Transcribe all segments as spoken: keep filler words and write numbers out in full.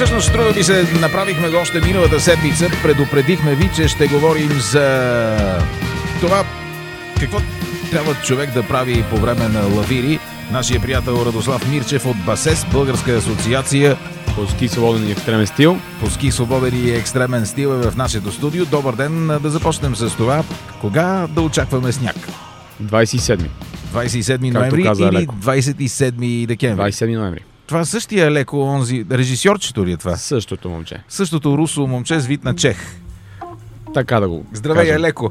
Всъщност, струва ми се, направихме го още миналата седмица. Предупредихме ви, че ще говорим за това какво трябва човек да прави по време на лавири. Нашия приятел Радослав Мирчев от БАСЕС, Българска асоциация по ски свободен и екстремен стил. По ски свободен и екстремен стил е в нашето студио. Добър ден, да започнем с това. Кога да очакваме сняг? двадесет и седми. двадесет и седми ноември или Леко. двадесет и седми декември? двадесет и седми ноември. Това същия Леко, онзи режисьорчето ли е това? Същото момче. Същото русо момче с вид на чех. Така да го Здравей, кажем. Леко.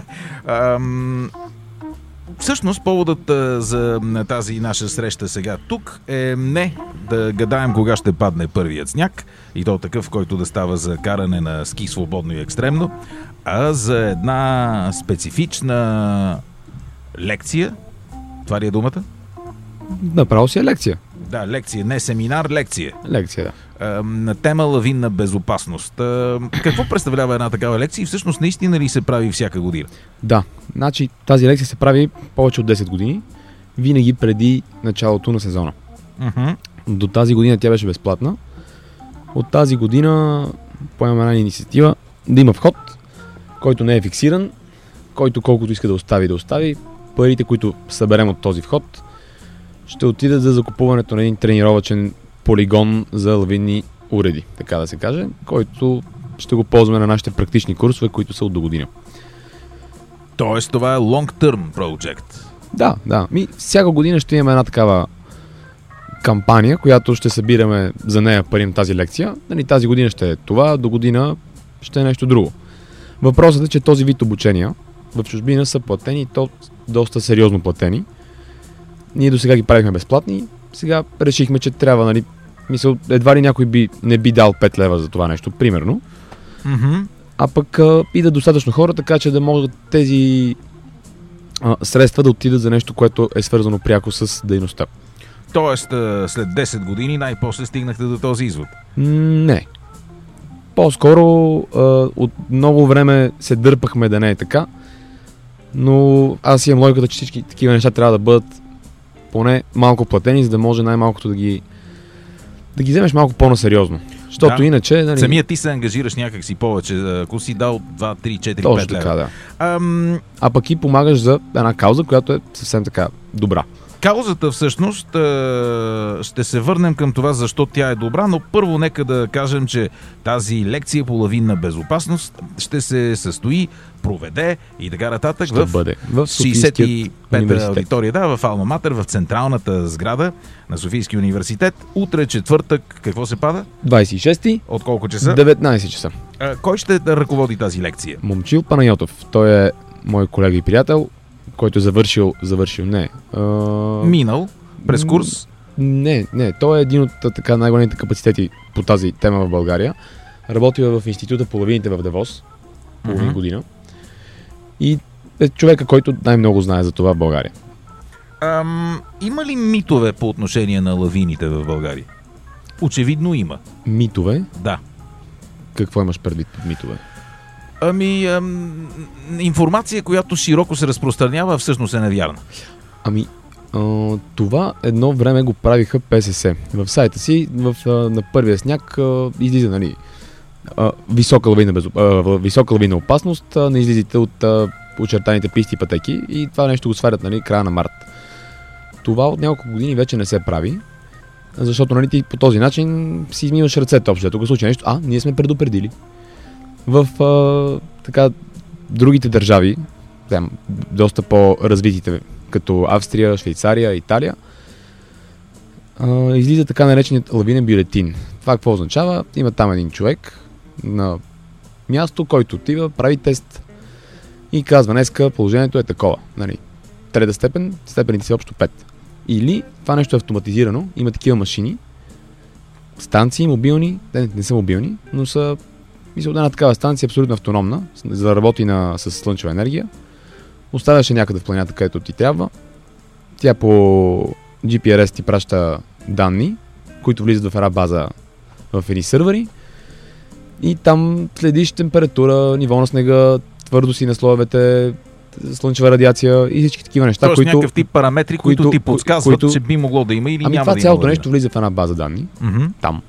Ам... Всъщност поводът а, за тази наша среща сега тук е не да гадаем кога ще падне първият сняг, и то такъв, който да става за каране на ски свободно и екстремно, а за една специфична лекция. Това ли е думата? Направо си е лекция. Да, лекция, не семинар, лекция. Лекция, да. А, на тема лавинна безопасност. А, какво представлява една такава лекция и всъщност наистина ли се прави всяка година? Да, значи тази лекция се прави повече от десет години, винаги преди началото на сезона. Uh-huh. До тази година тя беше безплатна. От тази година поемаме една инициатива да има вход, който не е фиксиран, който колкото иска да остави, да остави. Парите, които съберем от този вход, ще отидат за закупуването на един тренировъчен полигон за лавинни уреди, така да се каже, който ще го ползваме на нашите практични курсове, които са от до година. Тоест това е long-term project. Да, да. Ми, всяка година ще имаме една такава кампания, която ще събираме за нея пари на тази лекция. Нали, тази година ще е това, до година ще е нещо друго. Въпросът е, че този вид обучения в чужбина са платени, то доста сериозно платени. Ние до сега ги правихме безплатни, сега решихме, че трябва, нали, мисъл, едва ли някой би, не би дал пет лева за това нещо, примерно. Mm-hmm. А пък а, идат достатъчно хора, така че да могат тези а, средства да отидат за нещо, което е свързано пряко с дейността. Тоест, след десет години най-после стигнахте до този извод? Не. По-скоро а, от много време се дърпахме да не е така, но аз имам логиката, че всички такива неща трябва да бъдат поне малко платени, за да може най-малкото да ги да ги вземеш малко по-насериозно. Защото да. Иначе... Нали... Самия ти се ангажираш някак си повече, ако си дал два, три, четири, Точно пет лева. така, да. Ам... А пък и помагаш за една кауза, която е съвсем така добра. Каузата всъщност ще се върнем към това защо тя е добра, но първо нека да кажем, че тази лекция по лавинна безопасност ще се състои, проведе и така нататък ще в, бъде в шейсет и пета университет. аудитория, да, в Алма Матер, в централната сграда на Софийския университет. Утре, четвъртък, какво се пада? двадесет и шести. От колко часа? деветнайсет часа. А, кой ще ръководи тази лекция? Момчил Панайотов. Той е мой колега и приятел, който е завършил, завършил, не. А... Минал през курс? Не, не. Той е един от така най-големите капацитети по тази тема в България. Работил в Института по лавините в Девос половин mm-hmm. година. И е човека, който най-много знае за това в България. Ам, има ли митове по отношение на лавините в България? Очевидно има. Митове? Да. Какво имаш предвид под митове? Ами, ам, информация, която широко се разпространява, всъщност е невярна. Ами, а, това едно време го правиха ПСС. В сайта си, в, а, на първия сняг а, излиза, нали, а, висока лавина, безоп... а, висока лавина опасност, а, не излизате от а, очертаните писти и пътеки и това нещо го сварят, нали, края на март. Това от няколко години вече не се прави, защото, нали, ти по този начин си измиваш ръцете общо. Тук случи нещо, а, ние сме предупредили. В а, така другите държави, там, доста по-развитите, като Австрия, Швейцария, Италия, а, излиза така нареченият лавинен бюлетин. Това какво означава? Има там един човек на място, който отива, прави тест и казва, днеска положението е такова. Нали, трета степен, степените си общо пет. Или това нещо е автоматизирано, има такива машини, станции, мобилни, те не са мобилни, но са, мисля, една такава станция абсолютно автономна, за да работи на, с слънчева енергия. Оставяше някъде в планината, където ти трябва. Тя по Джи Пи Ар Ес ти праща данни, които влизат в една база в едни сървъри. И там следиш температура, ниво на снега, твърдост на слоевете, слънчева радиация и всички такива неща, Тоест, които... някакъв тип параметри, които, които ти подсказват, които... че би могло да има или ами няма това да има. Ами това цялото нещо влиза в една база данни, mm-hmm. там.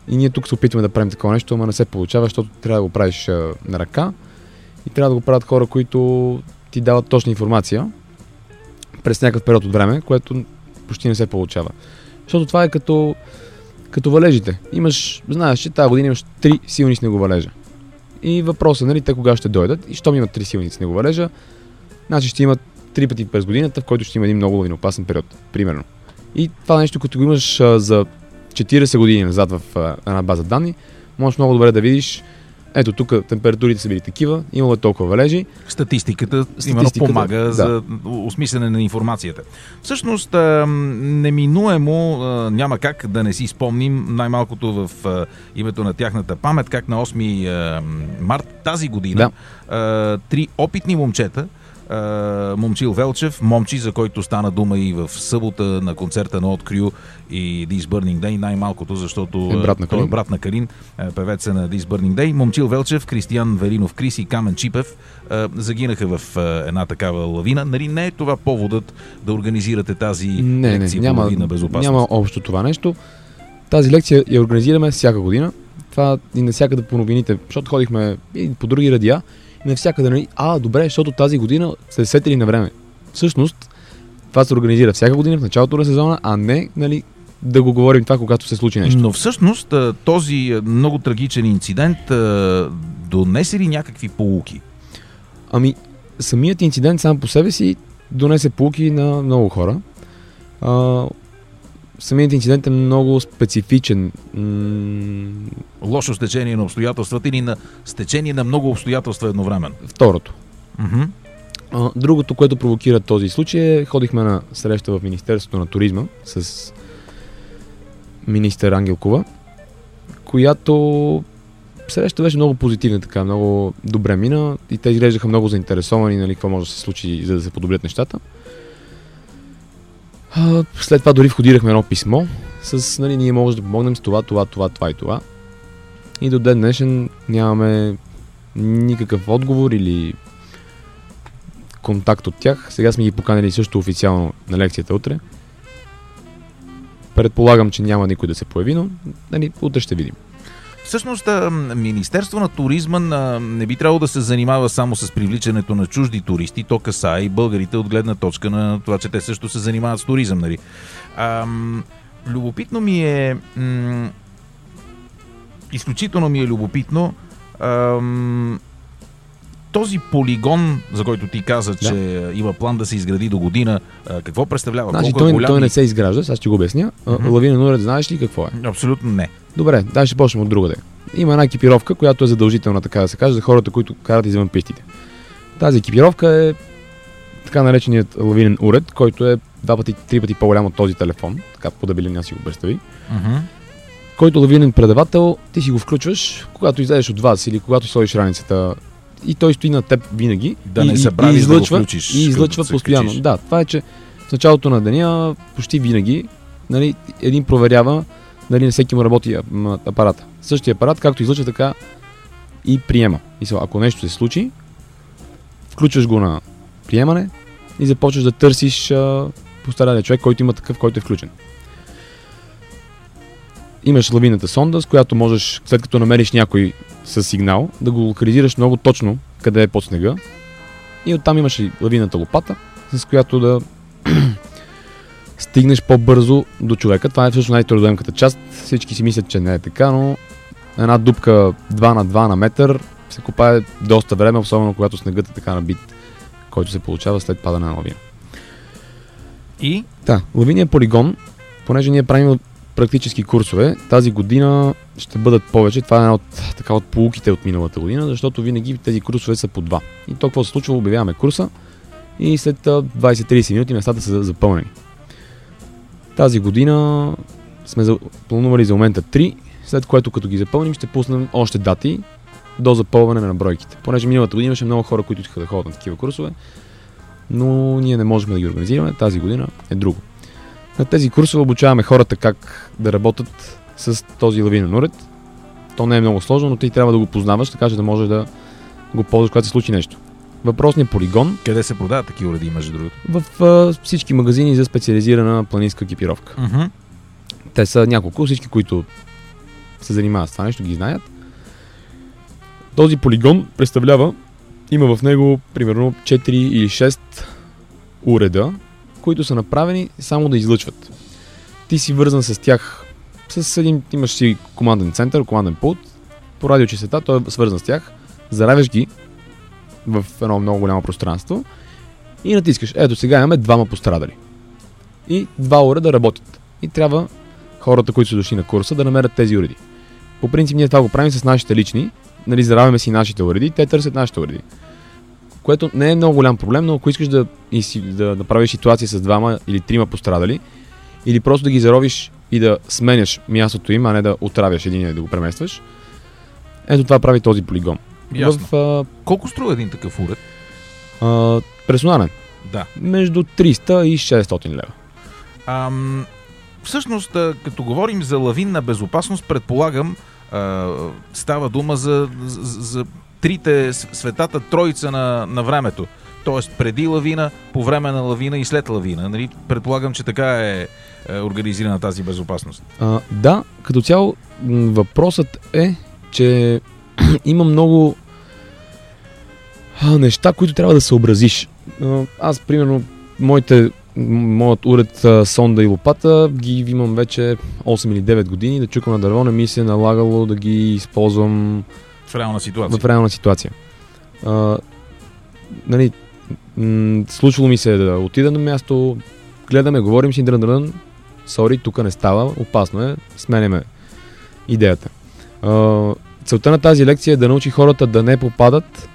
И ние тук се опитваме да правим такова нещо, ама не се получава, защото трябва да го правиш а, на ръка и трябва да го правят хора, които ти дават точна информация през някакъв период от време, което почти не се получава. Защото това е като, като валежите. Имаш, знаеш, че тази година имаш три силни снеговалежа. И въпросът, нали, те кога ще дойдат и щом имат три силни снеговалежа, значи ще имат три пъти през годината, в който ще има един много лавиноопасен период, примерно. И това нещо, като го имаш а, за четирийсет години назад в а, една база данни, можеш много добре да видиш, ето тук температурите са били такива, имало е толкова валежи. Статистиката, именно помага да. За осмислене на информацията. Всъщност, а, неминуемо а, няма как да не си спомним най-малкото в а, името на тяхната памет, как на осми март тази година да. а, три опитни момчета, Uh, Момчил Велчев, Момчи, за който стана дума и в събота на концерта на Открю и This Burning Day, най-малкото, защото е брат на той е брат на Калин, певеца на This Burning Day. Момчил Велчев, Кристиян Велинов Крис и Камен Чипев uh, загинаха в uh, една такава лавина. Нали не е това поводът да организирате тази не, лекция не, по няма, лавина безопасност? Няма общо това нещо. Тази лекция я организираме всяка година. Това и навсякъде по новините, защото ходихме и по други радиа. Навсякъде, нали, а, добре, защото тази година се сетили на време. Всъщност, това се организира всяка година в началото на сезона, а не, нали, да го говорим това, когато се случи нещо. Но всъщност този много трагичен инцидент донесе ли някакви поуки? Ами, самият инцидент сам по себе си донесе поуки на много хора. А, самият инцидент е много специфичен. М- Лошо стечение на обстоятелствата или на стечение на много обстоятелства едновременно? Второто. Mm-hmm. А, другото, което провокира този случай е, ходихме на среща в Министерството на туризма с министър Ангелкова, която среща беше много позитивна, така, много добре мина и те изглеждаха много заинтересовани, нали, какво може да се случи, за да се подобрят нещата. А, след това дори входирахме едно писмо с, нали, ние можем да помогнем с това, това, това, това и това. И до ден днешен нямаме никакъв отговор или контакт от тях. Сега сме ги поканили също официално на лекцията утре. Предполагам, че няма никой да се появи, но, нали, утре ще видим. Всъщност, Министерство на туризма не би трябвало да се занимава само с привличането на чужди туристи, то касае и българите от гледна точка на това, че те също се занимават с туризъм. Нали? Ам, любопитно ми е... М- изключително ми е любопитно ам, този полигон, за който ти каза, че да. Има план да се изгради до година, какво представлява? Значи, колко той, е голям? той не се изгражда, сега ще го обясня. Mm-hmm. Лавинен уред, знаеш ли какво е? Абсолютно не. Добре, дай ще почнем от другаде. Има една екипировка, която е задължителна, така да се каже, за хората, които карат извън пистите. Тази екипировка е така нареченият лавинен уред, който е два пъти, три пъти по-голям от този телефон, така по-дебелин си го представи. Mm-hmm. Който лавинен предавател, ти си го включваш, когато излезеш от вас или когато сложиш раницата, и той стои на теб винаги. Да и, не забравиш и излъчва, да го включиш. И излъчва постоянно. Качиш. Да, това е, че в началото на деня почти винаги, нали, един проверява дали на всеки му работи апарата. Същия апарат, както излъчва, така и приема. И сега, ако нещо се случи, включваш го на приемане и започваш да търсиш а, пострадалия човек, който има такъв, който е включен. Имаш лавината сонда, с която можеш, след като намериш някой с сигнал, да го локализираш много точно къде е под снега. И оттам имаш и лавината лопата, с която да стигнеш по-бързо до човека. Това е всъщност най-трудоемката част. Всички си мислят, че не е така, но една дупка два на два на метър се копае доста време, особено когато снегът е така набит, който се получава след падане на лавина. И? Да, лавиният полигон, понеже ние правим практически курсове, тази година ще бъдат повече. Това е една от, така, от поуките от миналата година, защото винаги тези курсове са по два. И то какво се случва, обявяваме курса и след двайсет-трийсет минути местата са запълнени. Тази година сме планували за момента три, след което като ги запълним ще пуснем още дати до запълване на бройките. Понеже миналата година имаше много хора, които искаха да ходят на такива курсове, но ние не можем да ги организираме. Тази година е друго. На тези курсове обучаваме хората как да работят с този лавинен уред. То не е много сложно, но ти трябва да го познаваш, така че да можеш да го ползваш, когато се случи нещо. Въпросният полигон... Къде се продават такива уреди, между другото? В а, всички магазини за специализирана планинска екипировка. Uh-huh. Те са няколко, всички, които се занимават с това нещо, ги знаят. Този полигон представлява, има в него примерно четири или шест уреда, които са направени само да излъчват. Ти си вързан с тях, с един, имаш си команден център, команден пулт, по радиочестота, той е свързан с тях, заравяш ги в едно много голямо пространство и натискаш. Ето сега имаме двама пострадали. И два уреда работят. И трябва хората, които са дошли на курса, да намерят тези уреди. По принцип ние това го правим с нашите лични, нали, заравяме си нашите уреди, те търсят нашите уреди. Което не е много голям проблем, но ако искаш да, да направиш ситуация с двама или трима пострадали, или просто да ги заровиш и да сменяш мястото им, а не да отравяш един и да го преместваш, ето това прави този полигон. Ясно. В, а... Колко струва един такъв уред? А, персонален? Да. Между триста и шестстотин лева. Ам, всъщност, като говорим за лавинна безопасност, предполагам, а, става дума за, за, за трите светата троица на, на времето. Тоест преди лавина, по време на лавина и след лавина. Нали? Предполагам, че така е, е организирана тази безопасност. А, да, като цяло въпросът е, че има много а, неща, които трябва да съобразиш. А, аз, примерно, моите, моят уред а, сонда и лопата ги имам вече осем или девет години. Да чукам на дърво, не ми се е налагало да ги използвам в реална ситуация. В реална ситуация. А, нали, м- случвало ми се да отида на място, гледаме, говорим си, дрън-дрън, сори, тук не става, опасно е, сменяме идеята. А, целта на тази лекция е да научи хората да не попадат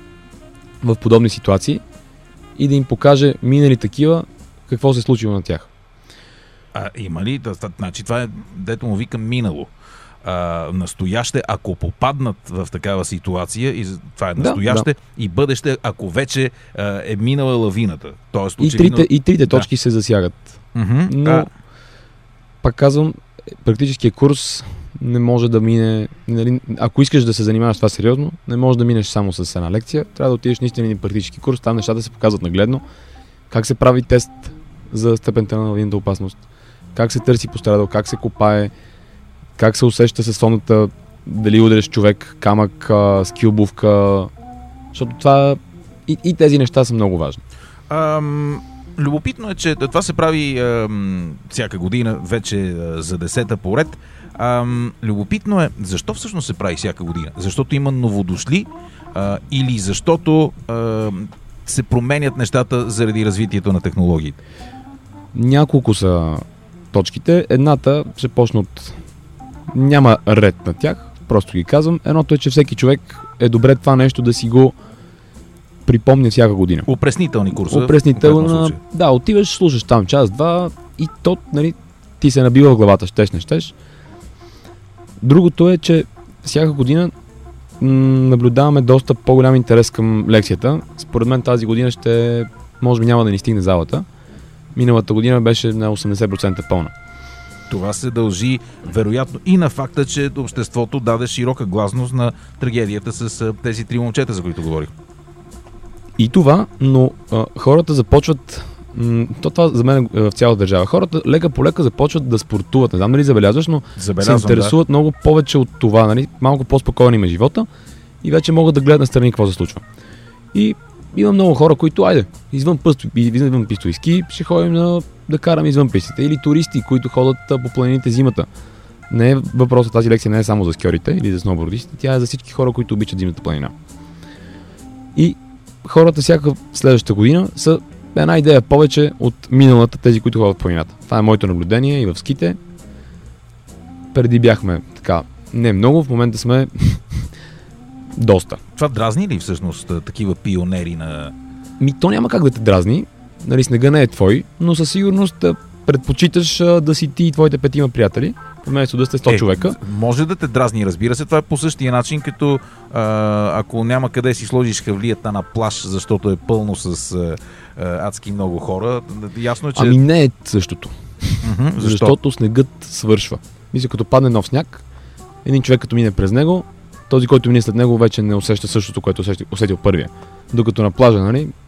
в подобни ситуации и да им покаже минали такива, какво се е случило на тях. А има ли? Значи това е, дето му викам, минало. А, настояще, ако попаднат в такава ситуация, и това е настояще, да, да. И бъдеще, ако вече а, е минала лавината. Тоест, и, очевидно... трите, и трите точки да. се засягат. Mm-hmm. Но, а... пак казвам, практическия курс не може да мине... Нали, ако искаш да се занимаваш с това сериозно, не може да минеш само с една лекция. Трябва да отидеш наистина на практически курс, там нещата се показват нагледно. Как се прави тест за степента на лавинната опасност, как се търси пострадал, как се копае, как се усеща със соната, дали удариш човек, камък, а, ски обувка, защото това и, и тези неща са много важни. Ам, любопитно е, че това се прави ам, всяка година, вече а, за десета поред. Ам, любопитно е, защо всъщност се прави всяка година? Защото има новодошли а, или защото а, се променят нещата заради развитието на технологиите? Няколко са точките. Едната ще почне от... Няма ред на тях, просто ги казвам. Едното е, че всеки човек е добре това нещо да си го припомня всяка година. Упреснителни курсове. Упреснителна... Да, отиваш, слушаш там час-два и то, нали, ти се набива в главата, щеш, не щеш. Другото е, че всяка година м- наблюдаваме доста по-голям интерес към лекцията. Според мен тази година ще, може би няма да ни стигне залата. Миналата година беше на осемдесет процента пълна. Това се дължи вероятно и на факта, че обществото даде широка гласност на трагедията с тези три момчета, за които говорих. И това, но а, хората започват... М- то това за мен е в цялата държава. Хората лека по лека започват да спортуват. Не знам дали забелязваш, но Забелязвам, се интересуват да. много повече от това. Нали? Малко по-спокойно има живота и вече могат да гледат на страни какво се случва. И има много хора, които, айде, извън, пъсто, извън пистови ски, ще ходим на, да караме извън пистите. Или туристи, които ходят по планините зимата. Не е въпросът, тази лекция не е само за скиорите или за сноубордистите, тя е за всички хора, които обичат зимната планина. И хората всяка следващата година са една идея повече от миналата, тези, които ходят в планината. Това е моето наблюдение и в ските. Преди бяхме така, не много, в момента сме доста. Това дразни ли всъщност такива пионери на... Ми то няма как да те дразни, нали, снега не е твой, но със сигурност предпочиташ да си ти и твоите петима приятели, вместо да сте сто е, човека. Може да те дразни, разбира се, това е по същия начин, като а, ако няма къде си сложиш хавлията на плаж, защото е пълно с а, адски много хора, ясно е, че... Ами не е същото. Mm-hmm, защо? Защото снегът свършва. Мисля, като падне нов сняг, един човек като мине през него, този, който мине след него, вече не усеща същото, което усетил, усетил първия. Докато на плажа, нали,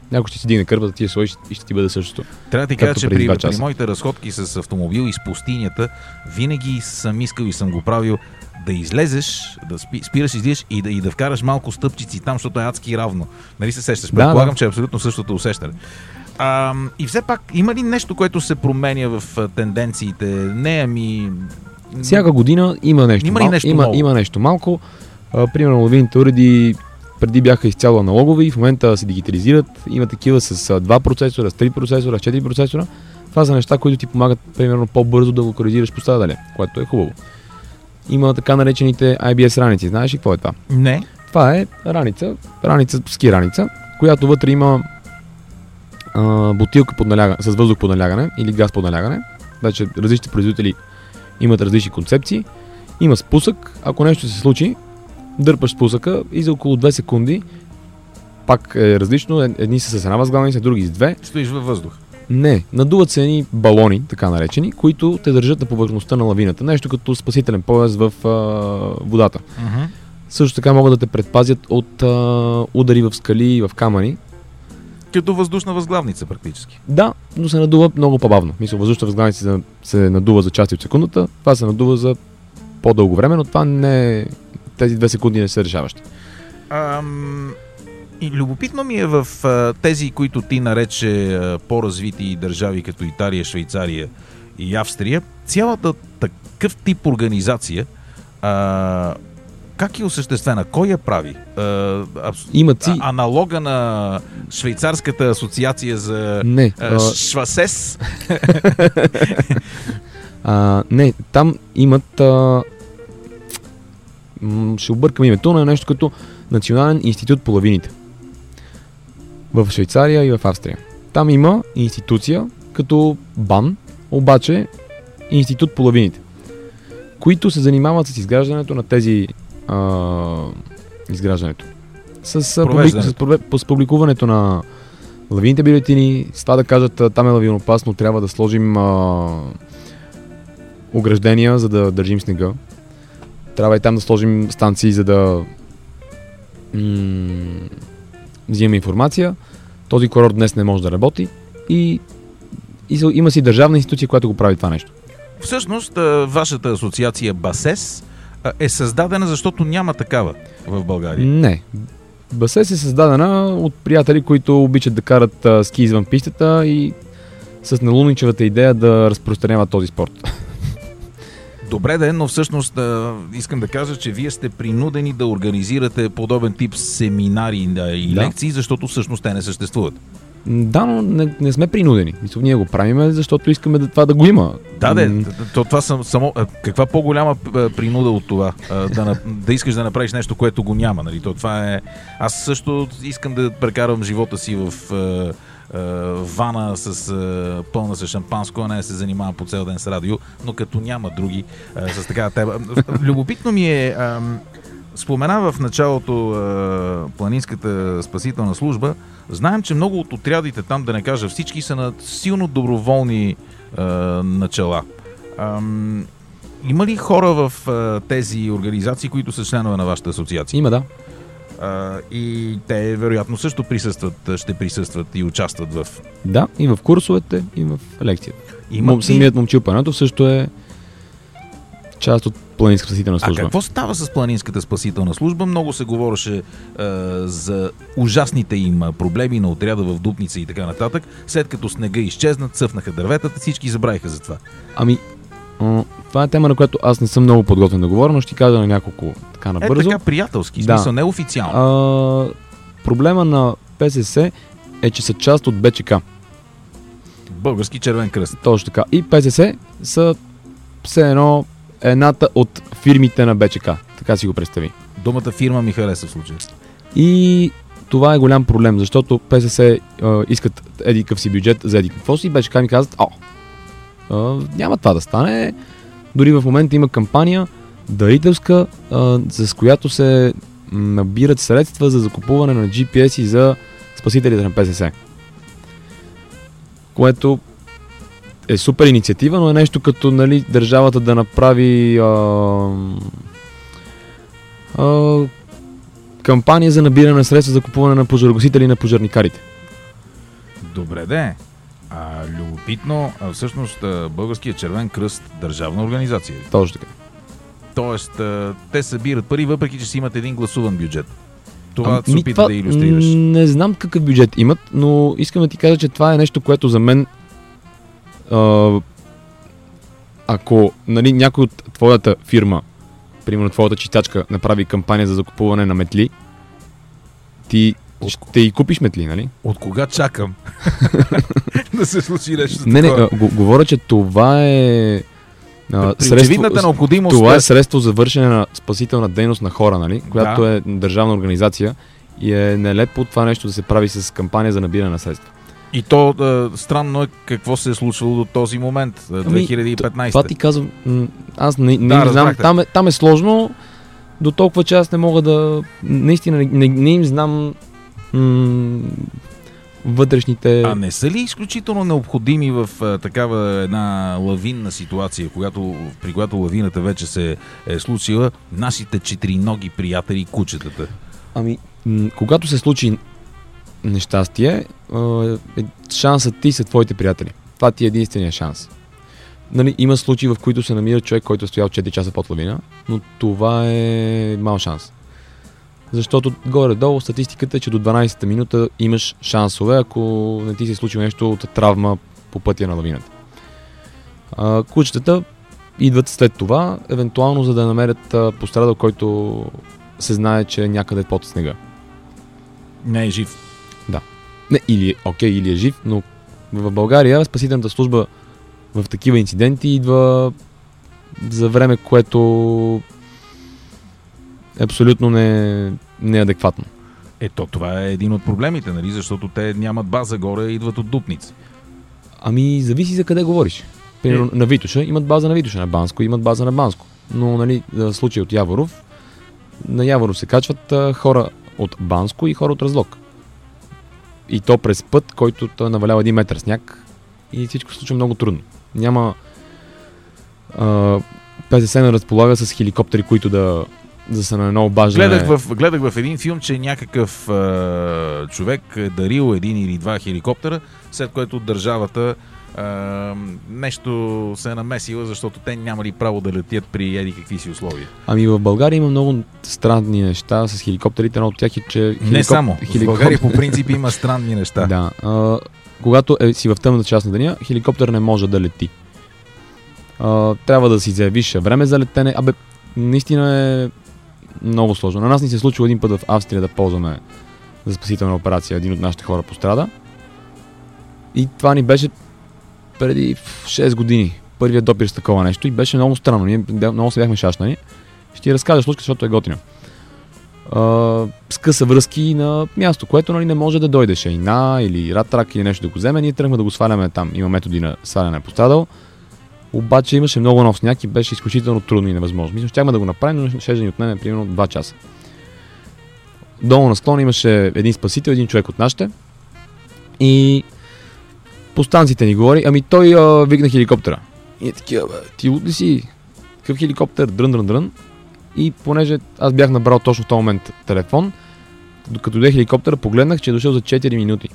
Някой ще си дигне кърпата, ти я сложиш и ще ти бъде същото. Трябва да ти кажа, че при, при моите разходки с автомобил из пустинята, винаги съм искал и съм го правил да излезеш, да спи, спираш, излизаш и да, и да вкараш малко стъпчици там, защото е адски равно. Нали се сещаш? Предполагам, да, да. че е абсолютно същото усещане. А, и все пак, има ли нещо, което се променя в тенденциите? Не, ами... Всяка година има нещо, има мал... нещо има, има нещо малко. А, примерно, лавините уреди преди бяха изцяло аналогови, в момента се дигитализират. Има такива с два процесора, с три процесора, с четири процесора. Това са неща, които ти помагат, примерно, по-бързо да локализираш пострадалия, което е хубаво. Има така наречените Ай Би Ес раници. Знаеш ли какво е това? Не. Това е раница, раница, ски раница, която вътре има а, бутилка под налягане, с въздух под налягане или газ под налягане. Значи различните производители имат различни концепции. Има спусък, ако нещо се случи, дърпаш спусъка и за около две секунди, пак е различно, едни са с една възглавница, други с две. Стоиш във въздух. Не, надуват се едни балони, така наречени, които те държат на повърхността на лавината. Нещо като спасителен пояс в а, водата. Uh-huh. Също така могат да те предпазят от а, удари в скали и в камъни. Като въздушна възглавница практически. Да, но се надува много по-бавно. Мисля, въздушна възглавница се надува за части от секундата, това се надува за по-дълго време, но това не, тези две секунди не са решаващи. Ам... И любопитно ми е в а, тези, които ти нарече а, по-развити държави, като Италия, Швейцария и Австрия, цялата такъв тип организация, а, как е осъществена? Кой я прави? А, абс... Имат си... а, аналога на Швейцарската асоциация за не, а, а... Швасес? а, не, там имат... А... Ще объркам името, но е нещо като Национален институт по лавините. В Швейцария и в Австрия. Там има институция като БАН, обаче институт по лавините, които се занимават с изграждането на тези а, изграждането. С, публик, с, с публикуването на лавините бюлетини, с това да кажат, там е лавинопасно, трябва да сложим а, ограждения, за да държим снега. Трябва и там да сложим станции, за да м- взимаме информация. Този курорт днес не може да работи и, и има си държавна институция, която го прави това нещо. Всъщност, вашата асоциация БАСЕС е създадена, защото няма такава в България. Не. БАСЕС е създадена от приятели, които обичат да карат а, ски извън пистата и с налуничевата идея да разпространяват този спорт. Добре да е, но всъщност да, искам да кажа, че вие сте принудени да организирате подобен тип семинари да, и да. лекции, защото всъщност те не съществуват. Да, но не, не сме принудени. Мисля, ние го правим, защото искаме да, това да го има. Да, де, то, това съм, само... Каква по-голяма принуда от това? Да, да искаш да направиш нещо, което го няма. Нали? То, това е... Аз също искам да прекарам живота си в... вана с а, пълна с шампанско, а не да се занимавам по цял ден с радио, но като няма други а, с такава теба. Любопитно ми е, а, спомена в началото а, Планинската спасителна служба, знаем, че много от отрядите там, да не кажа всички, са на силно доброволни а, начала. А, има ли хора в а, тези организации, които са членове на вашата асоциация? Има, да. Uh, и те вероятно също присъстват, ще присъстват и участват в... Да, и в курсовете, и в лекцията. Има Самият момчил Панатов също е част от Планинската спасителна служба. А какво става с Планинската спасителна служба? Много се говореше uh, за ужасните им проблеми на отряда в Дупница и така нататък. След като снега изчезнат, цъфнаха дърветата, всички забравиха за това. Ами, а, това е тема, на която аз не съм много подготвен да говоря, но ще кажа на няколко така набързо. Е така приятелски, смисъл, да. Неофициално. А, проблема на П С С е, че са част от Б Ч К. Български червен кръст. Точно така. И П С С са все едно едната от фирмите на Б Ч К. Така си го представи. Думата фирма ми хареса в случая. И това е голям проблем, защото П С С а, искат еди къв си бюджет за еди какво си и Б Ч К ми казват, о, а, няма това да стане. Дори в момента има кампания дарителска, а, с която се набират средства за закупуване на Джи Пи Ес и за спасителите на П С С. Което е супер инициатива, но е нещо като, нали, държавата да направи а, а, кампания за набиране на средства за купуване на пожарогасители на пожарникарите. Добре де. А любопитно, а всъщност Българският червен кръст държавна организация. Точно така. Тоест, те събират пари, въпреки че си имат един гласуван бюджет. Това а, се опита да илюстрираш. Не знам какъв бюджет имат, но искам да ти кажа, че това е нещо, което за мен а, ако нали, някой от твоята фирма, примерно твоята чистачка, направи кампания за закупуване на метли, ти от... ще и купиш метли, нали? От кога чакам да се случи нещо Не, не, а, го, говоря, че това е а, средство, необходимост това е средство за вършене на спасителна дейност на хора, нали? Която да. е държавна организация и е нелепо това нещо да се прави с кампания за набиране на средства. И то е, странно е какво се е случвало до този момент, две хиляди и петнайсета. Това ти казвам, аз не, не да, знам, там е, там е сложно, до толкова че аз не мога да, наистина не, не, не им знам м- вътрешните... А не са ли изключително необходими в а, такава една лавинна ситуация, когато, при която лавината вече се е случила, нашите четириноги приятели кучетата? Ами, м- когато се случи нещастие, е, шансът ти са твоите приятели. Това ти е единствения шанс. Нали, има случаи, в които се намира човек, който е стоял четири часа под лавина, но това е мал шанс. Защото горе-долу статистиката е, че до дванайсета минута имаш шансове, ако не ти се случи нещо от травма по пътя на лавината. А, кучетата идват след това, евентуално за да намерят а, пострадал, който се знае, че е някъде под снега. Не е жив. Да. Не, или, окей, или е жив, но в България спасителната служба в такива инциденти идва за време, което е абсолютно не, неадекватно. Ето, това е един от проблемите, нали? Защото те нямат база горе, идват от Дупница. Ами, зависи за къде говориш. Примерно е. На Витоша имат база на Витоша, на Банско имат база на Банско. Но, нали, в случай от Яворов, на Яворов се качват а, хора от Банско и хора от Разлог. И то през път, който навалява един метър сняг и всичко се случва много трудно. Няма а, ПСС не разполага с хеликоптери, които да, да са на едно обаждане. Гледах в, гледах в един филм, че някакъв а, човек е дарил един или два хеликоптера, след което държавата а, нещо се е намесила, защото те нямали право да летят при еди какви си условия. Ами в България има много странни неща с хеликоптерите, едно от тях е, че... Хеликоп... Не само, хеликоп... в България по принцип има странни неща. Да, а, когато е, си в тъмната част на деня, хеликоптер не може да лети. А, трябва да си заявиш време за летене. Абе, наистина е много сложно. На нас ни се случило един път в Австрия да ползваме за спасителна операция. Един от нашите хора пострада. И това ни беше преди шест години. Първият допир с такова нещо и беше много странно. Ние много се бяхме шашнани. Ще ти разкажа случка, защото е готино. Uh, скъса връзки на място, което нали, не може да дойде шейна или ратрак или нещо да го вземе. Ние тръгваме да го сваляме там. Има методи на сваляне на пострадал. Обаче имаше много нов сняг и беше изключително трудно и невъзможно. Мисля, щяхме да го направим, но ще ни отнеме примерно два часа. Долу на склона имаше един спасител, един човек от нашите. И по станциите ни говори, ами той а, вигна хеликоптера. И е такива, ти луд ли си? Какъв хеликоптер? Дрън, дрън, дрън. И понеже аз бях набрал точно в този момент телефон, докато дойде хеликоптера, погледнах, че е дошъл за четири минути.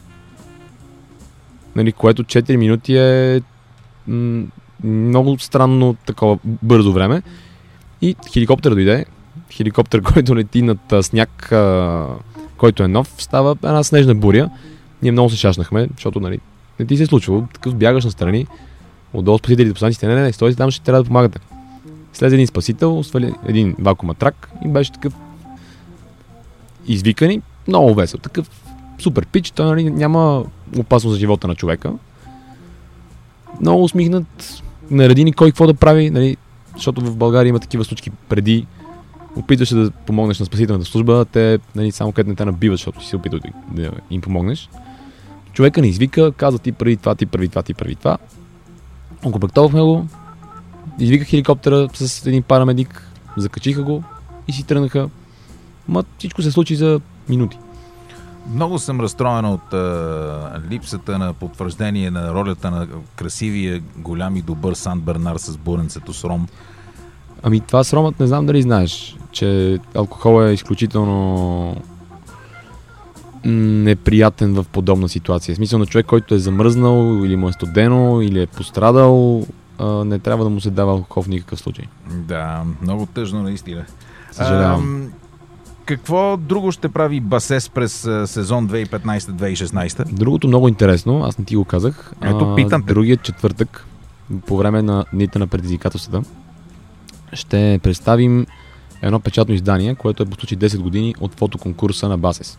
Нали, което четири минути е м- много странно такова бързо време. И хеликоптер дойде. Хеликоптер, който лети над а, сняг, а, който е нов, става една снежна буря. Ние много се шашнахме, защото нали, не ти се е случвало. Такъв бягаш настрани, отдолу спасителите посланиците, не, не, не, стойте там, ще трябва да помагате. Слезе един спасител, свали един вакууматрак и беше такъв извикани, много весел, такъв супер пич, той нали, няма опасност за живота на човека. Много усмихнат, нареди ни кой какво да прави, нали, защото в България има такива случки преди. Опитваше да помогнеш на спасителната служба, те нали, само където не те набиват, защото си се опитал да, да им помогнеш. Човека ни извика, каза ти прави това, ти прави това, ти прави това. Окомплектовахме го. Извиках хеликоптера с един парамедик, закачиха го и си тръгнаха. Ма всичко се случи за минути. Много съм разстроен от а, липсата на потвърждение на ролята на красивия, голям и добър Сан Бернар с буренцето с ром. Ами това с ромът не знам дали знаеш, че алкохол е изключително неприятен в подобна ситуация. В смисъл на човек, който е замръзнал или му е студено, или е пострадал, а, не трябва да му се дава алкохол в никакъв случай. Да, много тъжно наистина. Съжалявам. А, какво друго ще прави Басес през а, сезон две хиляди и петнайсета - две хиляди и шестнайсета? Другото много интересно, аз не ти го казах. Ето, питам те. Другият четвъртък, по време на Дните на предизвикателствата, ще представим едно печатно издание, което е по случай десет години от фотоконкурса на Басес.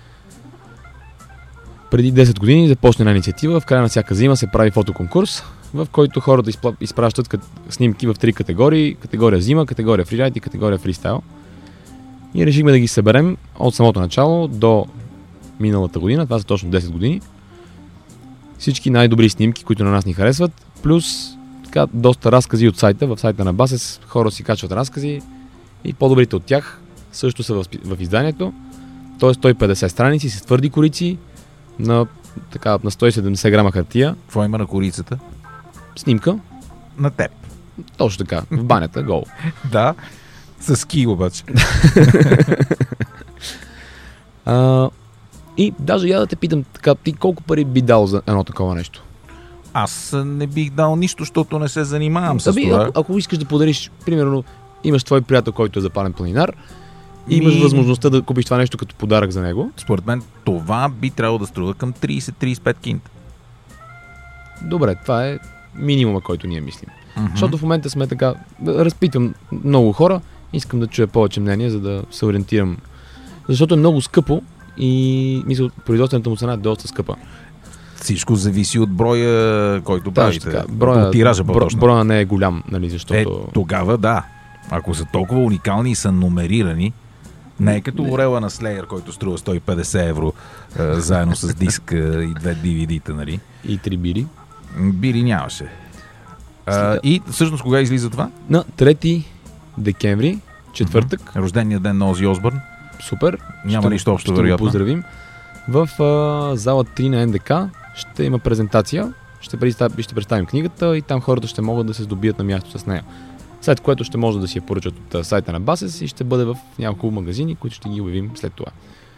Преди десет години започна една инициатива, в края на всяка зима се прави фотоконкурс, в който хората изпращат снимки в три категории: категория зима, категория фрирайд и категория фристайл. И решихме да ги съберем от самото начало до миналата година, това са точно десет години. Всички най-добри снимки, които на нас ни харесват, плюс така, доста разкази от сайта. В сайта на Басес хора си качват разкази и по-добрите от тях също са в, в изданието. Т.е. сто и петдесет страници с твърди корици на, така, на сто и седемдесет грама хартия. Какво има на корицата? Снимка. На теб. Точно така, в банята, гол. Да, с ски обаче. а, и даже я да те питам, така, ти колко пари би дал за едно такова нещо? Аз не бих дал нищо, защото не се занимавам с Аби, това. Ако, ако искаш да подариш, примерно, имаш твой приятел, който е запален планинар, и имаш Ми... възможността да купиш това нещо като подарък за него. Според мен това би трябвало да струва към трийсет - трийсет и пет кинта. Добре, това е минимума, който ние мислим. Mm-hmm. Защото в момента сме така, разпитвам много хора, искам да чуя повече мнение, за да се ориентирам. Защото е много скъпо и мисля, производствената му цена е доста скъпа. Всичко зависи от броя, който правите. Така, броя, от тиража бро, броя не е голям, нали, защото... Е, тогава да. Ако са толкова уникални и са номерирани, не е като орела на Slayer, който струва сто и петдесет евро, е, заедно с диск е, и две ди ви ди-та, нали? И три бири. Бири нямаше. А, и всъщност кога излиза това? На трети декември, четвъртък. Mm-hmm. Рождения ден на Ози Осбърн. Супер. Няма ще, нищо общо, ще вероятно. Ще поздравим. В а, зала три на ен де ка ще има презентация. Ще представим, ще представим книгата и там хората ще могат да се здобият на място с нея. След което ще може да си я поръчат от сайта на Басес и ще бъде в няколко магазини, които ще ги обявим след това.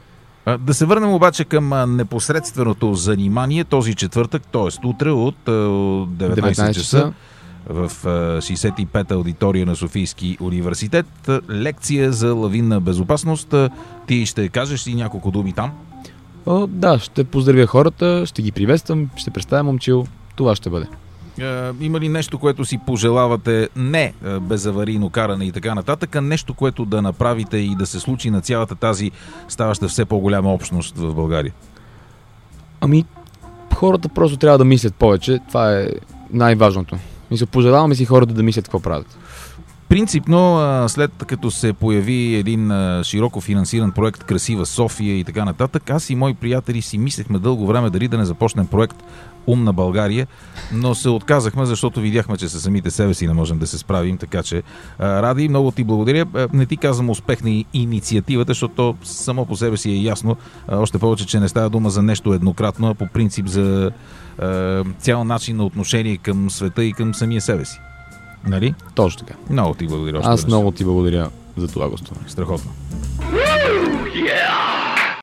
Да се върнем обаче към непосредственото занимание този четвъртък, т.е. утре от деветнайсет часа в шейсет и пета аудитория на Софийски университет. Лекция за лавинна безопасност. Ти ще кажеш ли няколко думи там? О, да, ще поздравя хората, ще ги приветствам, ще представя момчил. Това ще бъде. Има ли нещо, което си пожелавате, не безаварийно каране и така нататък, а нещо, което да направите и да се случи на цялата тази ставаща все по-голяма общност в България? Ами, хората просто трябва да мислят повече. Това е най-важното. Мисля, пожелаваме си хората да мислят какво правят. Принципно, след като се появи един широко финансиран проект Красива София и така нататък, аз и мои приятели си мислехме дълго време дали да не започнем проект Умна България, но се отказахме, защото видяхме, че със самите себе си не можем да се справим, така че Ради, много ти благодаря. Не ти казвам успех на инициативата, защото само по себе си е ясно, още повече, че не става дума за нещо еднократно, а по принцип за цял начин на отношение към света и към самия себе си. Нали? Точно така. Много ти благодаря. Аз много ти благодаря за това гостуване. Страхотно.